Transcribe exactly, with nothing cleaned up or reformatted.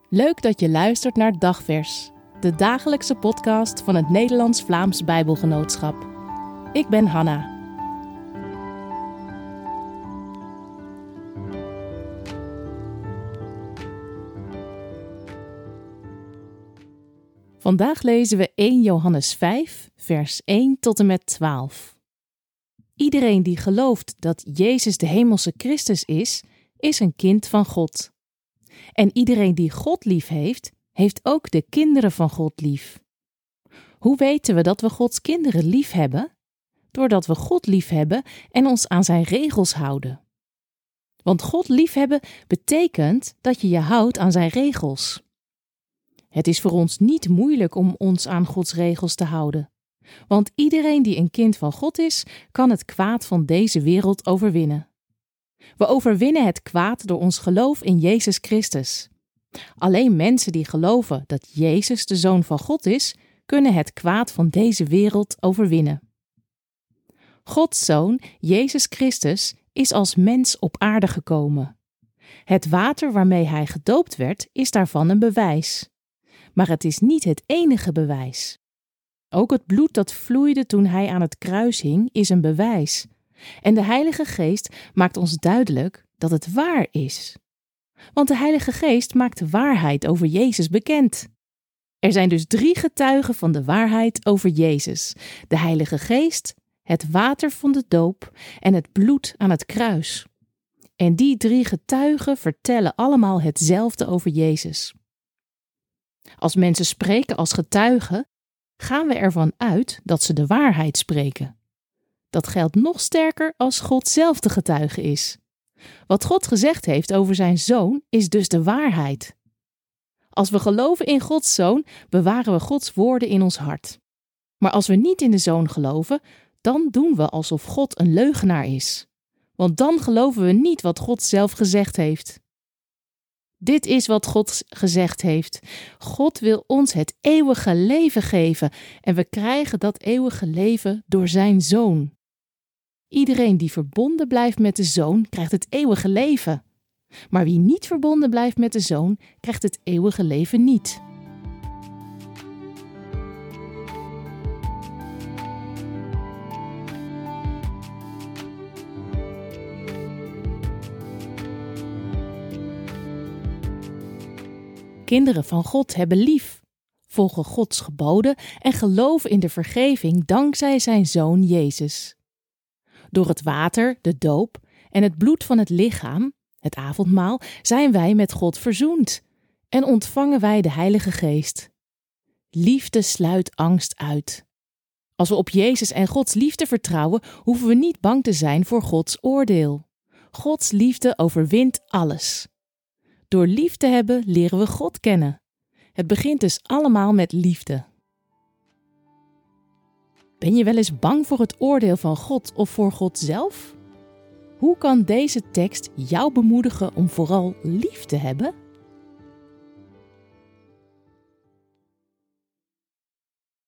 Leuk dat je luistert naar Dagvers, de dagelijkse podcast van het Nederlands-Vlaams Bijbelgenootschap. Ik ben Hanna. Vandaag lezen we eerste Johannes vijf, vers één tot en met twaalf. Iedereen die gelooft dat Jezus de hemelse Christus is, is een kind van God. En iedereen die God lief heeft, heeft ook de kinderen van God lief. Hoe weten we dat we Gods kinderen lief hebben? Doordat we God lief hebben en ons aan zijn regels houden. Want God liefhebben betekent dat je je houdt aan zijn regels. Het is voor ons niet moeilijk om ons aan Gods regels te houden. Want iedereen die een kind van God is, kan het kwaad van deze wereld overwinnen. We overwinnen het kwaad door ons geloof in Jezus Christus. Alleen mensen die geloven dat Jezus de Zoon van God is, kunnen het kwaad van deze wereld overwinnen. Gods Zoon, Jezus Christus, is als mens op aarde gekomen. Het water waarmee hij gedoopt werd, is daarvan een bewijs. Maar het is niet het enige bewijs. Ook het bloed dat vloeide toen hij aan het kruis hing, is een bewijs. En de Heilige Geest maakt ons duidelijk dat het waar is. Want de Heilige Geest maakt de waarheid over Jezus bekend. Er zijn dus drie getuigen van de waarheid over Jezus: de Heilige Geest, het water van de doop en het bloed aan het kruis. En die drie getuigen vertellen allemaal hetzelfde over Jezus. Als mensen spreken als getuigen, gaan we ervan uit dat ze de waarheid spreken. Dat geldt nog sterker als God zelf de getuige is. Wat God gezegd heeft over zijn Zoon is dus de waarheid. Als we geloven in Gods Zoon, bewaren we Gods woorden in ons hart. Maar als we niet in de Zoon geloven, dan doen we alsof God een leugenaar is. Want dan geloven we niet wat God zelf gezegd heeft. Dit is wat God gezegd heeft. God wil ons het eeuwige leven geven en we krijgen dat eeuwige leven door zijn Zoon. Iedereen die verbonden blijft met de Zoon krijgt het eeuwige leven. Maar wie niet verbonden blijft met de Zoon krijgt het eeuwige leven niet. Kinderen van God hebben lief, volgen Gods geboden en geloven in de vergeving dankzij zijn Zoon Jezus. Door het water, de doop en het bloed van het lichaam, het avondmaal, zijn wij met God verzoend en ontvangen wij de Heilige Geest. Liefde sluit angst uit. Als we op Jezus en Gods liefde vertrouwen, hoeven we niet bang te zijn voor Gods oordeel. Gods liefde overwint alles. Door lief te hebben leren we God kennen. Het begint dus allemaal met liefde. Ben je wel eens bang voor het oordeel van God of voor God zelf? Hoe kan deze tekst jou bemoedigen om vooral lief te hebben?